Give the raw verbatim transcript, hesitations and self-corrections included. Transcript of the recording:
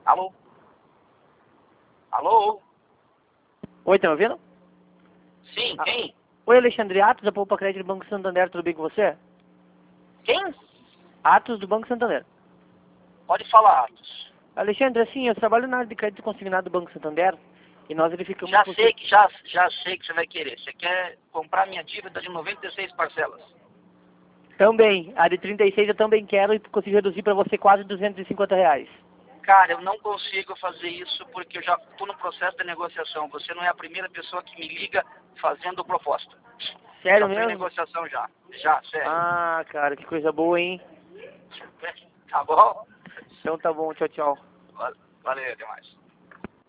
Alô? Alô? Oi, tá me ouvindo? Sim, quem? Oi, Alexandre, Atos da Poupa Crédito do Banco Santander, tudo bem com você? Quem? Atos do Banco Santander. Pode falar, Atos. Alexandre, assim, eu trabalho na área de crédito consignado do Banco Santander e nós verificamos Já que sei você... que, já, já sei que você vai querer. Você quer comprar minha dívida de noventa e seis parcelas. Também, a de trinta e seis eu também quero e consigo reduzir para você quase duzentos e cinquenta reais. Cara, eu não consigo fazer isso porque eu já estou no processo de negociação. Você não é a primeira pessoa que me liga fazendo proposta. Sério Já estou em mesmo? negociação já. Já, sério. Ah, cara, que coisa boa, hein? Tá bom? Então tá bom, tchau, tchau. Valeu, até mais.